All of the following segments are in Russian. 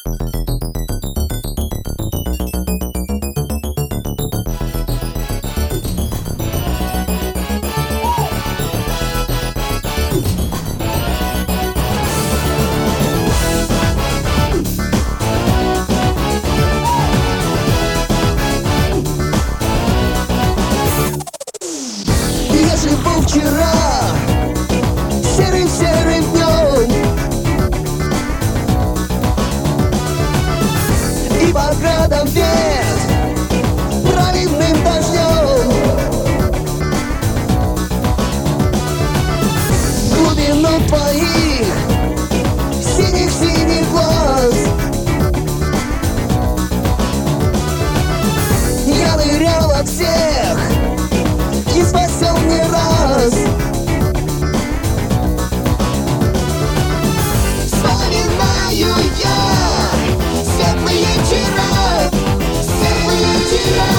Я живу вчера, серым-серым днем, и по градам вверх проливным дождем. Глубину твоих синих-синих глаз я нырял от всех и спасел не раз. Вспоминаю я светлые вечера, светлые вечера.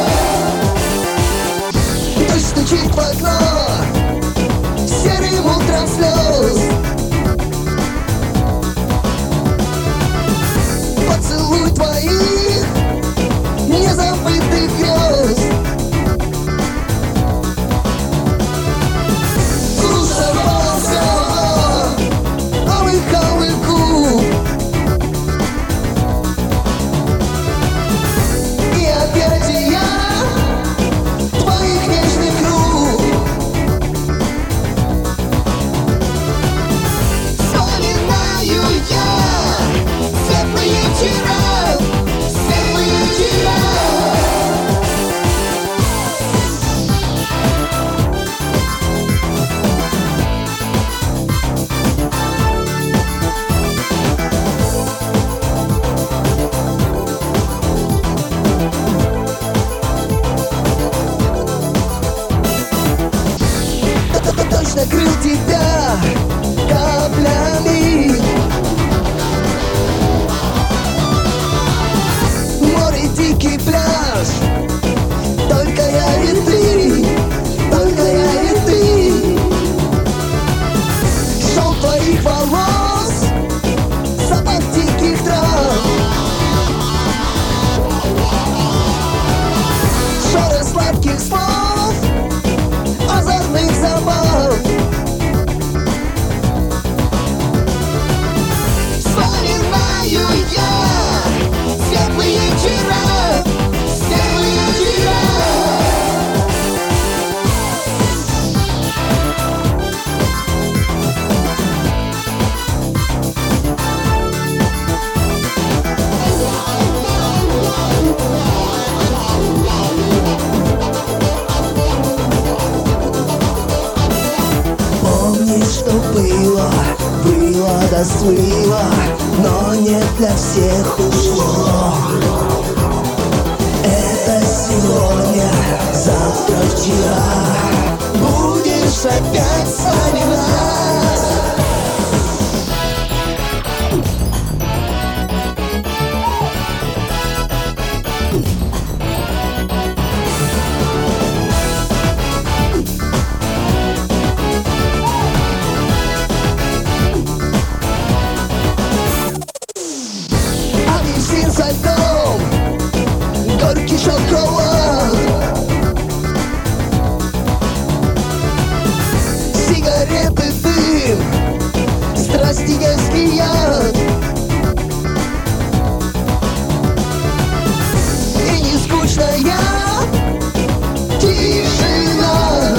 Дождь стучит в окно серым утром слез. Поцелуй твоих незабытых грез. Дождь накрыл тебя каплями, море, дикий пляж, только я и ты, только я и ты. Шел твоих волос, запах диких трав, шорох сладких слов, озорных забав. Вспоминаю я светлые вечера, светлые вечера. Помни, что было, да слыло, но не для всех ушло. Это сегодня, завтра, вчера, будешь опять вспоминать. Со льдом, горький шоколад, сигареты, дым, страсти, детский яд. И не скучная тишина,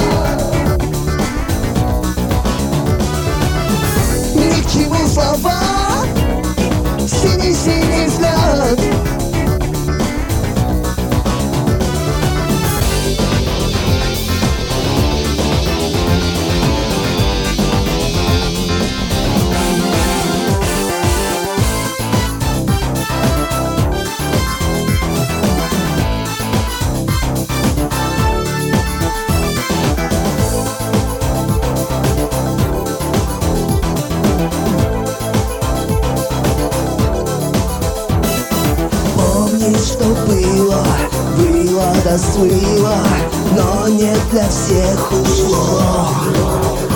ни к чему слова, синий-синий взгляд. Что было, да слыло, но не для всех ушло.